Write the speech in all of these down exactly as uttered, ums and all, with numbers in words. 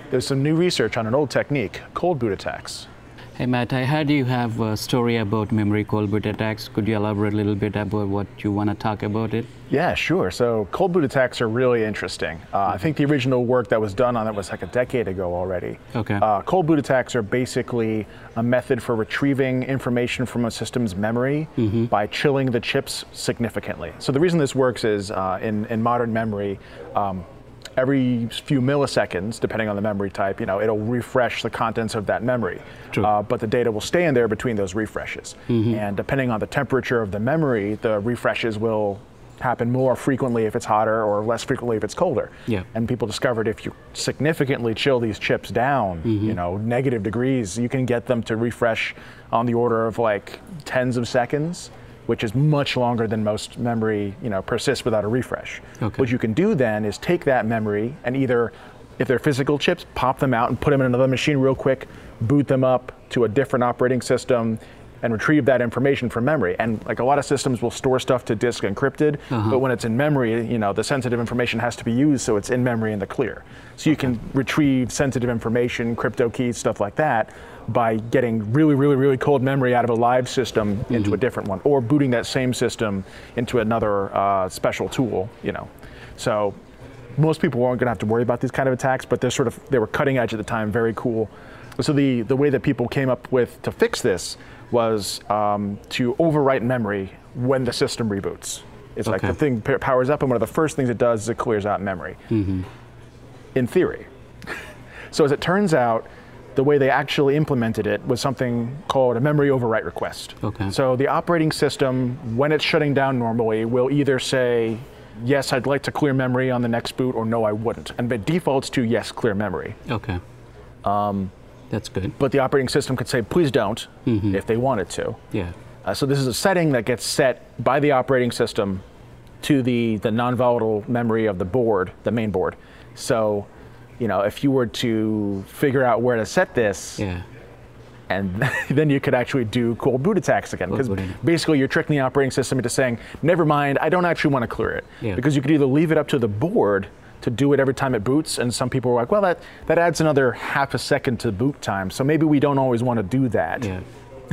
There's some new research on an old technique, cold boot attacks. Hey Matt, I heard you have a story about memory cold boot attacks. Could you elaborate a little bit about what you want to talk about it? Yeah, sure. So cold boot attacks are really interesting. Uh, mm-hmm. I think the original work that was done on it was like a decade ago already. Okay. Uh, cold boot attacks are basically a method for retrieving information from a system's memory mm-hmm. by chilling the chips significantly. So the reason this works is uh, in, in modern memory, um, every few milliseconds, depending on the memory type, you know, it'll refresh the contents of that memory. True. Uh, but the data will stay in there between those refreshes. Mm-hmm. And depending on the temperature of the memory, the refreshes will happen more frequently if it's hotter or less frequently if it's colder. Yeah. And people discovered if you significantly chill these chips down, mm-hmm. you know, negative degrees, you can get them to refresh on the order of like tens of seconds, which is much longer than most memory, you know, persists without a refresh. Okay. What you can do then is take that memory and either, if they're physical chips, pop them out and put them in another machine real quick, boot them up to a different operating system, and retrieve that information from memory. And like a lot of systems will store stuff to disk encrypted, uh-huh. but when it's in memory, you know, the sensitive information has to be used so it's in memory in the clear. So you can retrieve sensitive information, crypto keys, stuff like that, by getting really, really, really cold memory out of a live system mm-hmm. into a different one, or booting that same system into another uh, special tool, you know. So most people weren't gonna have to worry about these kind of attacks, but they're sort of, they were cutting edge at the time, very cool. So the, the way that people came up with to fix this was um, to overwrite memory when the system reboots. It's okay. Like the thing powers up, and one of the first things it does is it clears out memory. Mm-hmm. In theory. So as it turns out, the way they actually implemented it was something called a memory overwrite request. Okay. So the operating system, when it's shutting down normally, will either say, yes, I'd like to clear memory on the next boot, or no, I wouldn't. And it defaults to yes, clear memory. Okay. Um, That's good. But the operating system could say, please don't, mm-hmm. if they wanted to. Yeah. Uh, so this is a setting that gets set by the operating system to the, the non-volatile memory of the board, the main board. So, you know, if you were to figure out where to set this, yeah. and then you could actually do cold boot attacks again. Because basically you're tricking the operating system into saying, never mind, I don't actually want to clear it. Yeah. Because you could either leave it up to the board to do it every time it boots, and some people were like, well, that, that adds another half a second to boot time, so maybe we don't always want to do that. Yeah.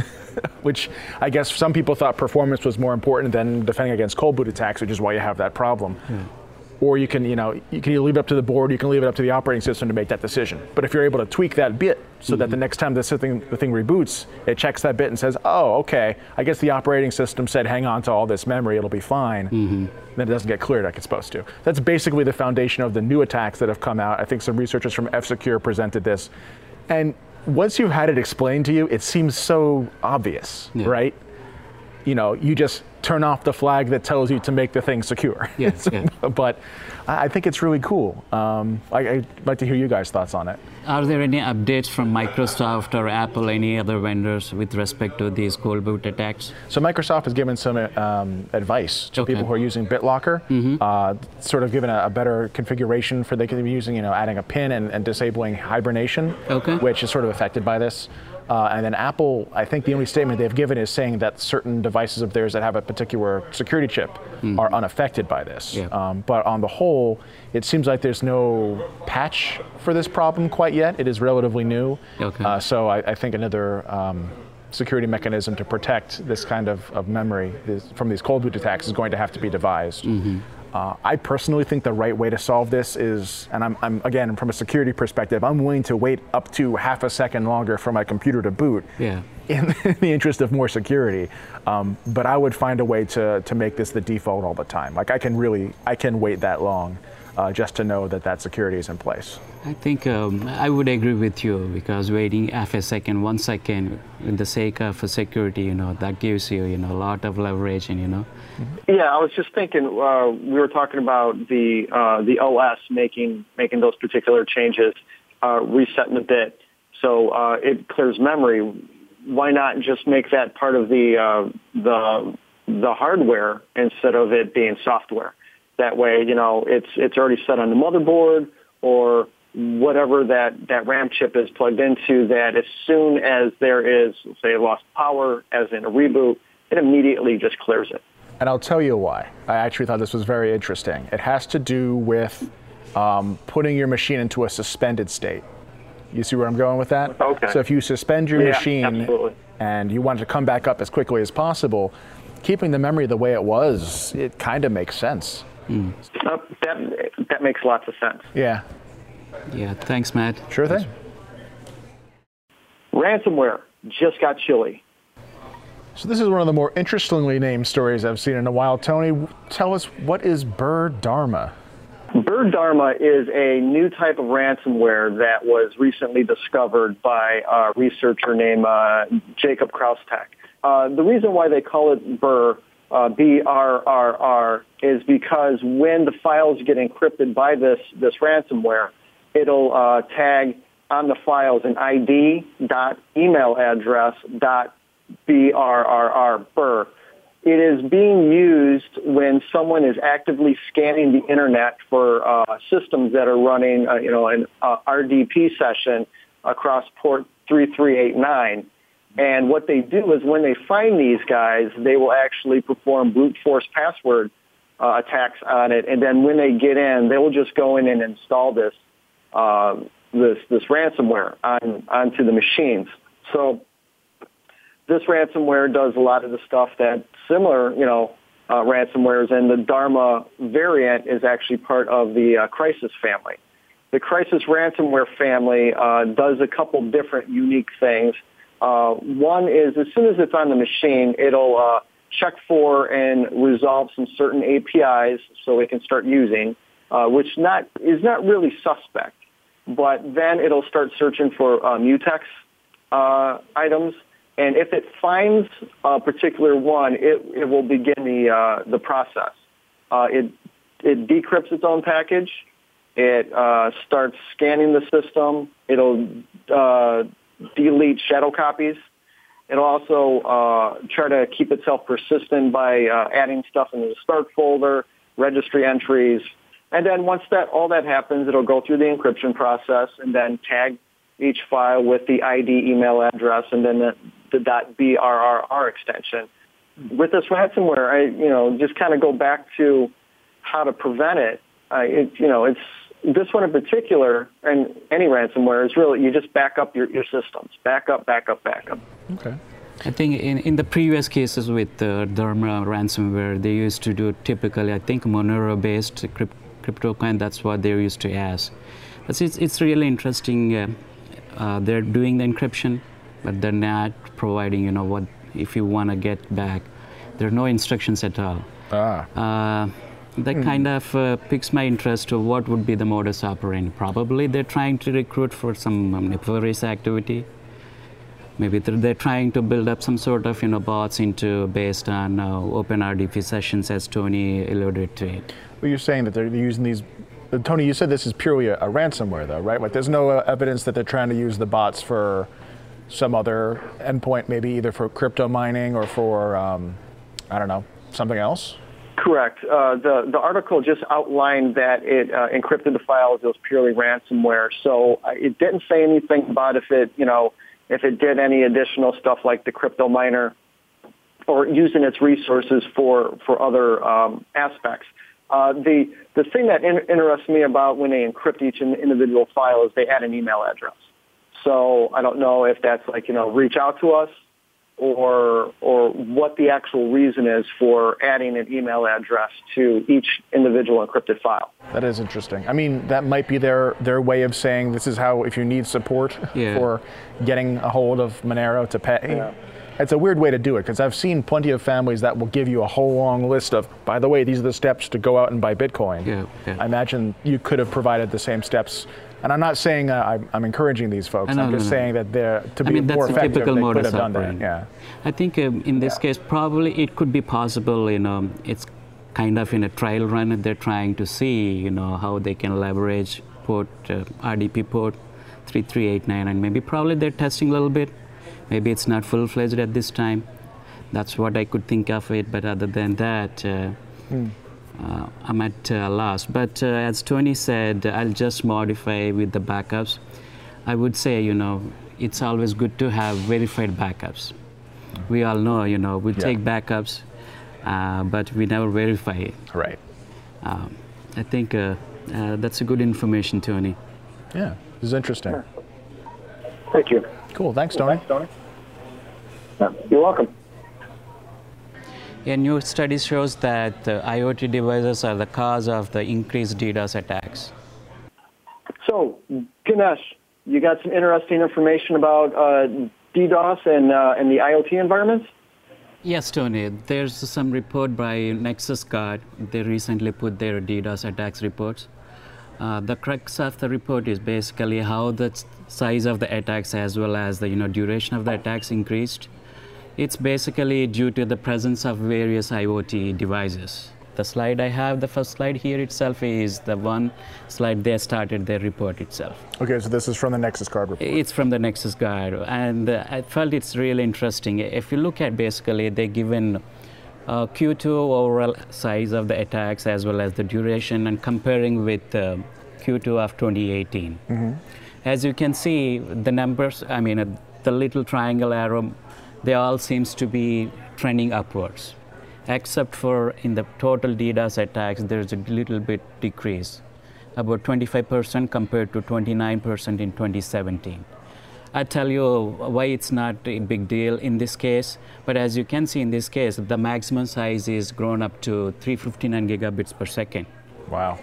Which I guess some people thought performance was more important than defending against cold boot attacks, which is why you have that problem. Yeah. Or you can, you know, you can either leave it up to the board, you can leave it up to the operating system to make that decision. But if you're able to tweak that bit so mm-hmm. that the next time this thing, the thing reboots, it checks that bit and says, oh, okay, I guess the operating system said hang on to all this memory, it'll be fine. Mm-hmm. Then it doesn't get cleared like it's supposed to. That's basically the foundation of the new attacks that have come out. I think some researchers from F-Secure presented this. And once you've had it explained to you, it seems so obvious, yeah. right? You know, you just turn off the flag that tells you to make the thing secure. Yeah, yeah. But I think it's really cool. Um, I, I'd like to hear you guys' thoughts on it. Are there any updates from Microsoft or Apple, any other vendors with respect to these cold boot attacks? So Microsoft has given some um, advice to okay. people who are using BitLocker, mm-hmm. uh, sort of given a, a better configuration for they could be using, you know, adding a pin and, and disabling hibernation, okay. which is sort of affected by this. Uh, and then Apple, I think the only statement they've given is saying that certain devices of theirs that have a particular security chip mm. are unaffected by this. Yeah. Um, but on the whole, it seems like there's no patch for this problem quite yet. It is relatively new. Okay. Uh, so I, I think another um, security mechanism to protect this kind of, of memory this, from these cold boot attacks is going to have to be devised. Mm-hmm. Uh, I personally think the right way to solve this is, and I'm, I'm again, from a security perspective, I'm willing to wait up to half a second longer for my computer to boot yeah. in, in the interest of more security. Um, but I would find a way to, to make this the default all the time. Like I can really, I can wait that long uh, just to know that that security is in place. I think um, I would agree with you, because waiting half a second, one second, in the sake of security, you know, that gives you, you know, a lot of leverage, and you know. Yeah, I was just thinking. Uh, we were talking about the uh, the O S making making those particular changes, uh, resetting the bit, so uh, it clears memory. Why not just make that part of the uh, the the hardware instead of it being software? That way, you know, it's it's already set on the motherboard or whatever that, that RAM chip is plugged into, that as soon as there is, say, lost power, as in a reboot, it immediately just clears it. And I'll tell you why. I actually thought this was very interesting. It has to do with um, putting your machine into a suspended state. You see where I'm going with that? Okay. So if you suspend your Yeah, machine absolutely. and you want it to come back up as quickly as possible, keeping the memory the way it was, it kind of makes sense. Mm. Uh, that, that makes lots of sense. Yeah. Yeah, thanks, Matt. Sure thing. Ransomware just got chilly. So this is one of the more interestingly named stories I've seen in a while. Tony, tell us, what is Bird Dharma? Bird Dharma is a new type of ransomware that was recently discovered by a researcher named uh, Jacob Kraustek. Uh, the reason why they call it Burr, uh, B R R R, is because when the files get encrypted by this, this ransomware, it'll uh, tag on the files an I D dot email address dot B R R R, Burr. It is being used when someone is actively scanning the internet for uh, systems that are running, uh, you know, an uh, R D P session across port three three eight nine. And what they do is when they find these guys, they will actually perform brute force password uh, attacks on it. And then when they get in, they will just go in and install this uh, this this ransomware on onto the machines. So this ransomware does a lot of the stuff that similar, you know, uh, ransomwares, and the Dharma variant is actually part of the uh, Crisis family. The Crisis ransomware family uh, does a couple different unique things. Uh, one is as soon as it's on the machine, it'll uh, check for and resolve some certain A P Is so it can start using, uh, which not is not really suspect. But then it'll start searching for uh, mutex uh, items. And if it finds a particular one, it, it will begin the uh, the process. Uh, it it decrypts its own package. It uh, starts scanning the system. It'll uh, delete shadow copies. It'll also uh, try to keep itself persistent by uh, adding stuff into the start folder, registry entries, and then once that all that happens, it'll go through the encryption process and then tag each file with the I D email address and then the, the .brrr extension. With this ransomware, I, you know, just kind of go back to how to prevent it. Uh, it. You know, it's this one in particular, and any ransomware is really, you just back up your, your systems. Back up, back up, back up. Okay. I think in, in the previous cases with uh, Dharma ransomware, they used to do typically, I think, Monero-based crypt, cryptokine. That's what they used to ask. But it's, it's really interesting. Uh, uh, they're doing the encryption, but they're not providing, you know, what if you want to get back. There are no instructions at all. Ah. Uh, that mm. kind of uh, piques my interest to what would be the modus operandi. Probably they're trying to recruit for some um, nefarious activity. Maybe they're, they're trying to build up some sort of, you know, bots into based on uh, open R D P sessions, as Tony alluded to it. Well, you're saying that they're using these. Uh, Tony, you said this is purely a, a ransomware, though, right? Like, there's no uh, evidence that they're trying to use the bots for some other endpoint, maybe either for crypto mining or for, um, I don't know, something else? Correct. Uh, the, the article just outlined that it uh, encrypted the files. It was purely ransomware. So uh, it didn't say anything about if it, you know, if it did any additional stuff like the crypto miner or using its resources for, for other um, aspects. Uh, the, the thing that in, interests me about when they encrypt each individual file is they add an email address. So I don't know if that's like, you know, reach out to us or or what the actual reason is for adding an email address to each individual encrypted file. That is interesting. I mean, that might be their, their way of saying this is how, if you need support yeah. for getting a hold of Monero to pay. Yeah. It's a weird way to do it, because I've seen plenty of families that will give you a whole long list of, by the way, these are the steps to go out and buy Bitcoin. Yeah, yeah. I imagine you could have provided the same steps. And I'm not saying uh, I'm, I'm encouraging these folks. Know, I'm just no, no. saying that they're, to be I mean, more that's a effective, typical they modus could have done operandi. that. Yeah. I think um, in this yeah. case, probably it could be possible, you know, it's kind of in a trial run. They're trying to see, you know, how they can leverage port, uh, R D P port three three eight nine, and maybe probably they're testing a little bit. Maybe it's not full-fledged at this time. That's what I could think of it, but other than that, uh, mm. uh, I'm at a uh, loss. But uh, as Tony said, I'll just modify with the backups. I would say, you know, it's always good to have verified backups. We all know, you know, we yeah. take backups, uh, but we never verify it. Right. Um, I think uh, uh, that's a good information, Tony. Yeah, this is interesting. Sure. Thank you. Cool. Thanks, Tony. Thanks, Tony. Yeah, you're welcome. A new study shows that uh, IoT devices are the cause of the increased DDoS attacks. So, Ganesh, you got some interesting information about uh, DDoS and, uh, and the IoT environments? Yes, Tony. There's some report by Nexus Guard. They recently put their DDoS attacks reports. Uh, the crux of the report is basically how the size of the attacks as well as the you know duration of the attacks increased. It's basically due to the presence of various IoT devices. The slide I have, the first slide here itself is the one slide they started their report itself. Okay, so this is from the Nexus Guard report. It's from the Nexus Guard, and uh, I felt it's really interesting. If you look at basically, they're given uh, Q two overall size of the attacks as well as the duration, and comparing with uh, Q two of twenty eighteen. Mm-hmm. As you can see, the numbers, I mean, uh, the little triangle arrow, they all seems to be trending upwards, except for in the total DDoS attacks, there's a little bit decrease, about twenty-five percent compared to twenty-nine percent in twenty seventeen. I tell you why it's not a big deal in this case, but as you can see in this case, the maximum size is grown up to three hundred fifty-nine gigabits per second. Wow.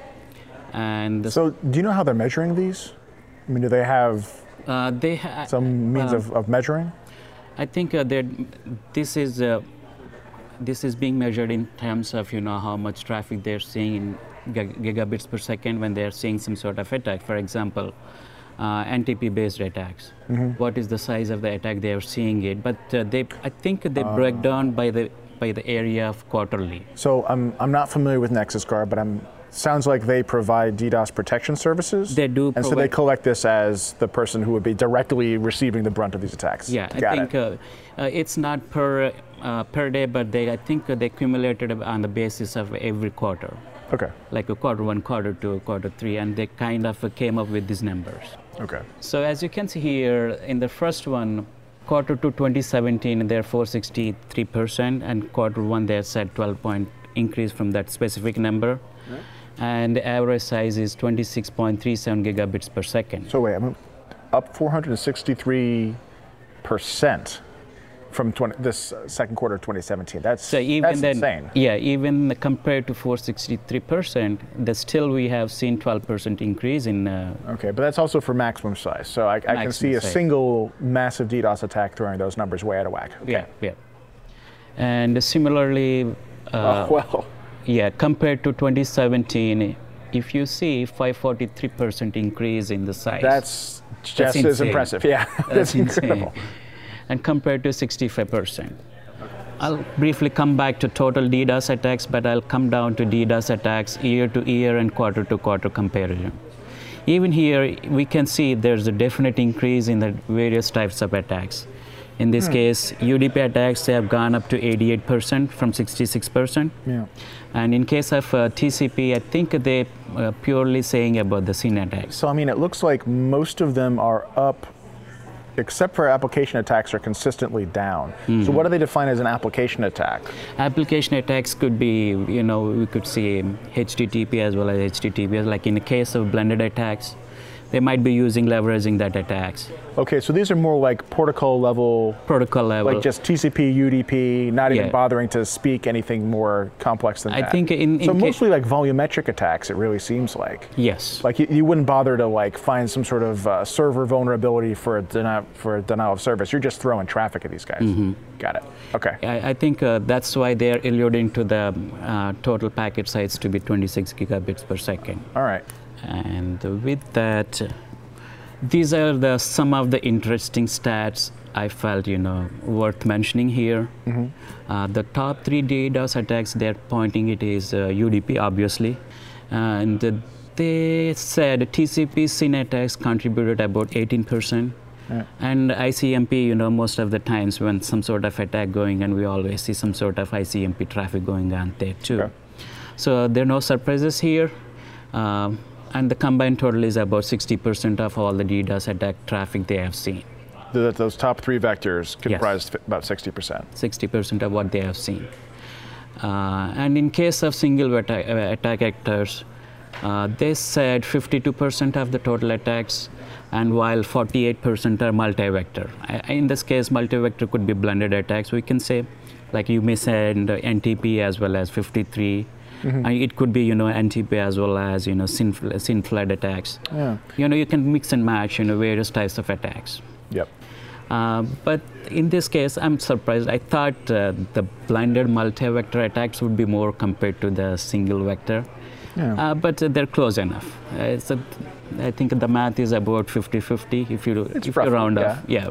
And so do you know how they're measuring these? I mean, do they have uh, they ha- some means uh, of, of measuring? I think uh, this is uh, this is being measured in terms of you know how much traffic they're seeing in gig- gigabits per second when they're seeing some sort of attack. For example, uh, N T P-based attacks. Mm-hmm. What is the size of the attack they are seeing it? But uh, they, I think they uh, break down by the by the area of quarterly. So I'm I'm not familiar with Nexus Guard, but I'm. Sounds like they provide DDoS protection services. They do. And so they collect this as the person who would be directly receiving the brunt of these attacks. Yeah, Got I think it. Uh, uh, it's not per uh, per day, but they I think they accumulated on the basis of every quarter. Okay. Like a quarter one, quarter two, quarter three, and they kind of uh, came up with these numbers. Okay. So as you can see here, in the first one, quarter two twenty seventeen, they're four hundred sixty-three percent, and quarter one, they said twelve point increase from that specific number. Right. And the average size is twenty-six point three seven gigabits per second. So wait, I'm up four hundred sixty-three percent from twenty, this uh, second quarter of twenty seventeen. That's, so even that's then, insane. Yeah, even compared to four hundred sixty-three percent, the still we have seen twelve percent increase in... Uh, okay, but that's also for maximum size. So I, I can see a size. single massive DDoS attack throwing those numbers way out of whack. Okay. Yeah, yeah. And similarly... Uh, oh, well. Yeah, compared to twenty seventeen, if you see five hundred forty-three percent increase in the size. That's just that's as impressive. Yeah, that's, that's incredible. Insane. And compared to sixty-five percent. I'll briefly come back to total DDoS attacks, but I'll come down to DDoS attacks year to year and quarter to quarter comparison. Even here, we can see there's a definite increase in the various types of attacks. In this hmm. case, U D P attacks, they have gone up to eighty-eight percent from sixty-six percent. Yeah. And in case of uh, T C P, I think they uh, purely saying about the S Y N attacks. So, I mean, it looks like most of them are up, except for application attacks are consistently down. Mm-hmm. So what do they define as an application attack? Application attacks could be, you know, we could see H T T P as well as H T T P S. Like in the case of blended attacks, they might be using, leveraging that attacks. Okay, so these are more like protocol level. Protocol level. Like just T C P, U D P, not even yeah. bothering to speak anything more complex than I that. I think in, in So mostly like volumetric attacks, it really seems like. Yes. Like you, you wouldn't bother to like find some sort of uh, server vulnerability for a, deni- for a denial of service. You're just throwing traffic at these guys. Mm-hmm. Got it. Okay. I, I think uh, that's why they're alluding to the uh, total packet size to be twenty-six gigabits per second. All right. And with that, these are the some of the interesting stats I felt, you know, worth mentioning here. Mm-hmm. Uh, the top three DDoS attacks they're pointing it is uh, U D P, obviously, and uh, they said T C P S Y N attacks contributed about eighteen percent. Yeah. And I C M P, you know, most of the times when some sort of attack going, and we always see some sort of I C M P traffic going on there too. Okay. So there are no surprises here. Um, and the combined total is about sixty percent of all the DDoS attack traffic they have seen. The, those top three vectors comprised yes. about sixty percent. sixty percent of what they have seen. Uh, and in case of single attack, uh, attack actors, uh, they said fifty-two percent of the total attacks. and while forty-eight percent are multi-vector. In this case, multi-vector could be blended attacks. We can say, like you may send N T P as well as fifty-three. Mm-hmm. It could be, you know, N T P as well as, you know, syn, syn flood attacks. Yeah. You know, you can mix and match, you know, various types of attacks. Yep. Uh, but in this case, I'm surprised. I thought uh, the blended multi-vector attacks would be more compared to the single vector. Yeah. Uh, but uh, they're close enough. Uh, it's a, I think the math is about fifty-fifty if you, if you round yeah. off. Yeah.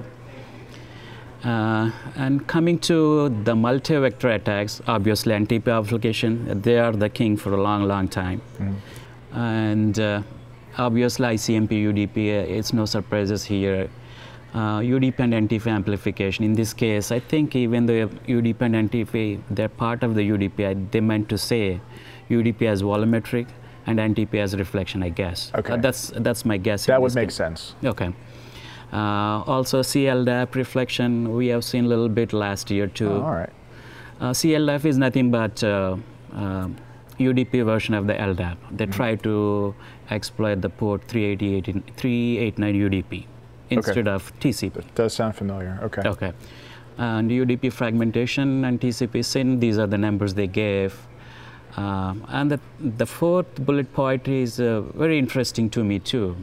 Uh, and coming to the multi-vector attacks, obviously N T P obfuscation, they are the king for a long, long time. Mm. And uh, obviously I C M P, U D P, uh, it's no surprises here. Uh, U D P and N T P amplification. In this case, I think even though U D P and N T P, they're part of the U D P, I, they meant to say U D P as volumetric and N T P as reflection, I guess. Okay. Uh, that's, that's my guess. That would make case. sense. Okay. Uh, also, C L D A P reflection, we have seen a little bit last year too. Oh, all right. Uh, C L D A P is nothing but uh, uh, U D P version of the L D A P. They mm-hmm. try to exploit the port three eighty-nine U D P instead okay. of T C P. That does sound familiar. Okay. Okay. And U D P fragmentation and T C P syn, these are the numbers they gave. Uh, and the, the fourth bullet point is uh, very interesting to me too.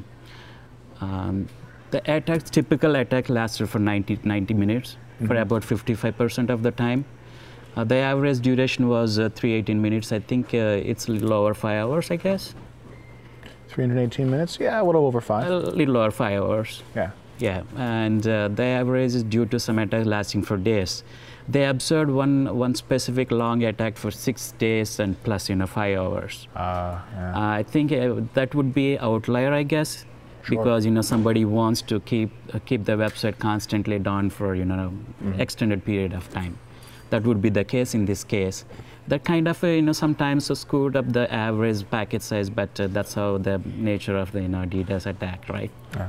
Um, The attacks, typical attack lasted for ninety, ninety minutes mm-hmm. for about fifty-five percent of the time. Uh, the average duration was uh, three hundred eighteen minutes. I think uh, it's a little over five hours, I guess. three hundred eighteen minutes? Yeah, a little over five. A little over five hours. Yeah. Yeah, and uh, the average is due to some attacks lasting for days. They observed one, one specific long attack for six days and plus, you know, five hours. Uh, yeah. uh, I think uh, that would be outlier, I guess. Sure. Because you know somebody wants to keep uh, keep the website constantly down for you know mm-hmm. extended period of time. That would be the case in this case. That kind of uh, you know sometimes uh, screwed up the average packet size, but uh, that's how the nature of the you know DDoS attack, right? Uh-huh.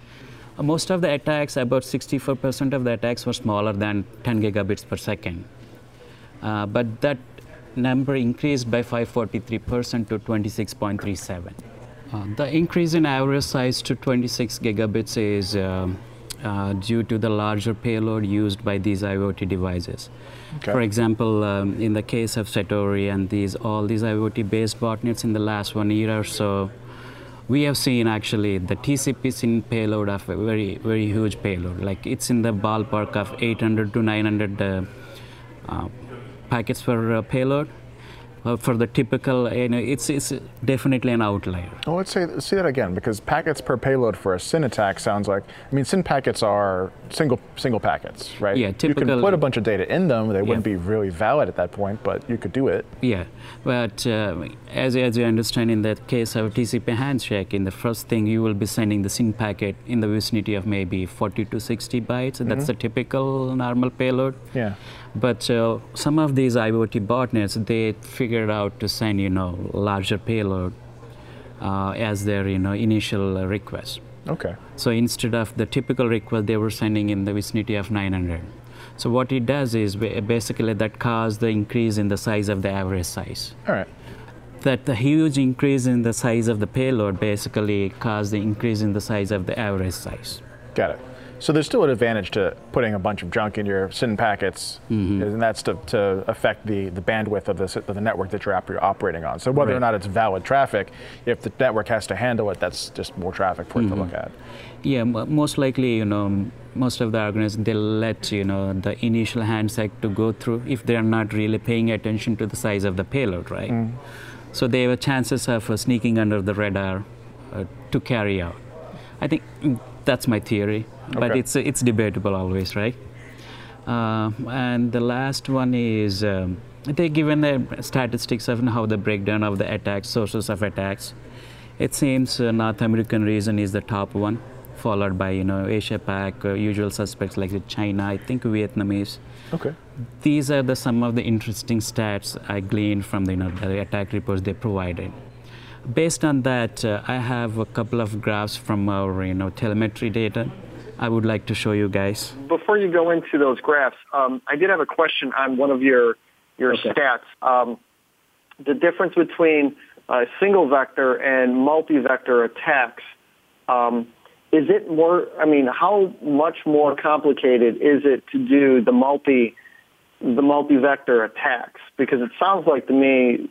Uh, most of the attacks, about sixty-four percent of the attacks were smaller than ten gigabits per second, uh, but that number increased by five hundred forty-three percent to twenty-six point three seven. Uh, the increase in average size to twenty-six gigabits is uh, uh, due to the larger payload used by these IoT devices. Okay. For example, um, in the case of Satori and these all these IoT-based botnets in the last one year or so, we have seen actually the T C P syn payload of a very, very huge payload. Like it's in the ballpark of eight hundred to nine hundred uh, uh, packets per uh, payload. Uh, for the typical, you know, it's it's definitely an outlier. Oh, let's say see that again, because packets per payload for a syn attack sounds like. I mean, syn packets are single single packets, right? Yeah, typical. You can put a bunch of data in them; they wouldn't yeah. be really valid at that point, but you could do it. Yeah, but uh, as as you understand, in the case of T C P handshake, in the first thing you will be sending the syn packet in the vicinity of maybe forty to sixty bytes. Mm-hmm. That's the typical normal payload. Yeah. But uh, some of these IoT botnets, they figured out to send, you know, larger payload uh, as their, you know, initial uh, request. Okay. So instead of the typical request, they were sending in the vicinity of nine hundred. So what it does is basically that caused the increase in the size of the average size. All right. That the huge increase in the size of the payload basically caused the increase in the size of the average size. Got it. So there's still an advantage to putting a bunch of junk in your syn packets, mm-hmm. and that's to, to affect the, the bandwidth of the, of the network that you're op- operating on. So whether right. or not it's valid traffic, if the network has to handle it, that's just more traffic for mm-hmm. it to look at. Yeah, m- most likely, you know, most of the organizations, they'll let, you know, the initial handshake to go through if they're not really paying attention to the size of the payload, right? Mm. So they have chances of uh, sneaking under the radar uh, to carry out. I think that's my theory, but okay. it's it's debatable always, right? Uh, and the last one is um, they given the statistics of how the breakdown of the attacks, sources of attacks. It seems uh, North American region is the top one, followed by you know Asia Pac, uh, usual suspects like China, I think Vietnamese. Okay. These are the some of the interesting stats I gleaned from the, you know, the attack reports they provided. Based on that, uh, I have a couple of graphs from our you know telemetry data. I would like to show you guys. Before you go into those graphs, um, I did have a question on one of your your okay. stats. Um, the difference between uh, single vector and multi-vector attacks. Um, is it more, I mean, how much more complicated is it to do the multi, the multi-vector attacks? Because it sounds like to me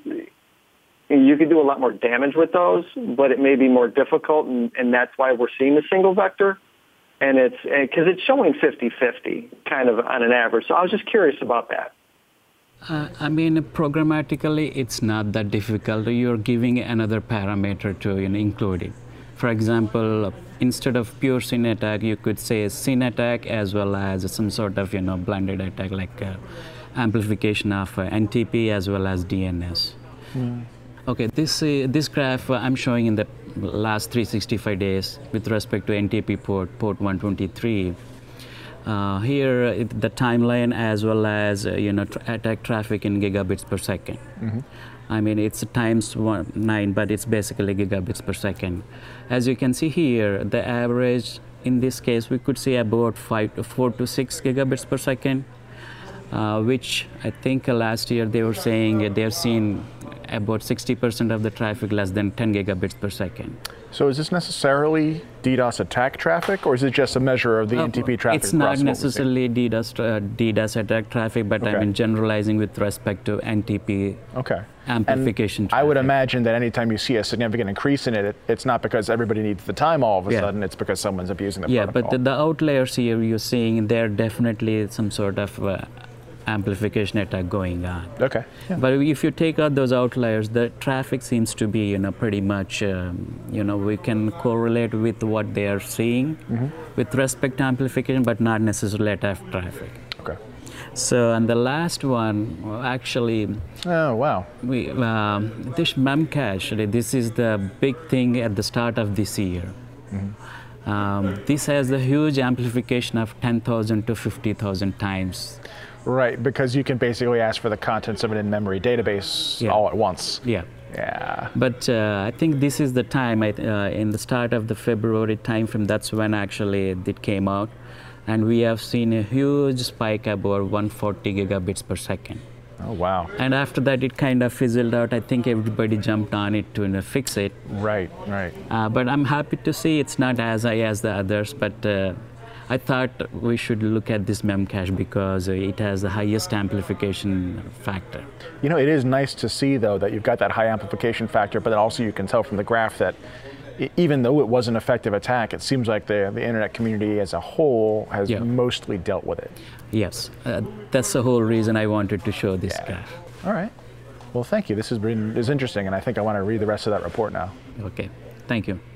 you could do a lot more damage with those, but it may be more difficult, and, and that's why we're seeing the single vector. And it's, because it's showing fifty fifty kind of on an average. So I was just curious about that. Uh, I mean, programmatically, it's not that difficult. You're giving another parameter to, you know, include it. For example, instead of pure SYN attack, you could say SYN attack as well as some sort of, you know, blended attack, like uh, amplification of uh, N T P as well as D N S. Mm. Okay, this uh, this graph uh, I'm showing in the last three hundred sixty-five days with respect to N T P port, port one twenty-three. Uh, here, uh, the timeline as well as, uh, you know, tra attack traffic in gigabits per second. Mm-hmm. I mean, it's times one, nine, but it's basically gigabits per second. As you can see here, the average, in this case, we could see about five to four to six gigabits per second, uh, which I think uh, last year they were saying they're seeing about sixty percent of the traffic less than ten gigabits per second. So is this necessarily DDoS attack traffic, or is it just a measure of the uh, N T P traffic? It's not necessarily DDoS, uh, DDoS attack traffic, but okay. I mean generalizing with respect to N T P okay. amplification and traffic. I would imagine that anytime you see a significant increase in it, it, it's not because everybody needs the time all of a yeah. sudden, it's because someone's abusing the yeah, protocol. Yeah, but the, the outliers here you're seeing, they're definitely some sort of uh, amplification attack going on. Okay. Yeah. But if you take out those outliers, the traffic seems to be, you know, pretty much, um, you know, we can correlate with what they are seeing mm-hmm. with respect to amplification, but not necessarily attack traffic. Okay. So, and the last one, well, actually, oh wow, we um, this Memcache. This is the big thing at the start of this year. Mm-hmm. um, this has a huge amplification of ten thousand to fifty thousand times. Right, because you can basically ask for the contents of an in-memory database yeah. all at once. Yeah. Yeah. But uh, I think this is the time, I, uh, in the start of the February timeframe, that's when actually it came out. And we have seen a huge spike about one hundred forty gigabits per second. Oh, wow. And after that, it kind of fizzled out. I think everybody jumped on it to, you know, fix it. Right, right. Uh, but I'm happy to see it's not as high as the others, but uh, I thought we should look at this Memcache because it has the highest amplification factor. You know, it is nice to see, though, that you've got that high amplification factor, but then also you can tell from the graph that even though it was an effective attack, it seems like the, the internet community as a whole has yeah. mostly dealt with it. Yes, uh, that's the whole reason I wanted to show this yeah. graph. All right. Well, thank you. This has been is interesting, and I think I want to read the rest of that report now. Okay. Thank you.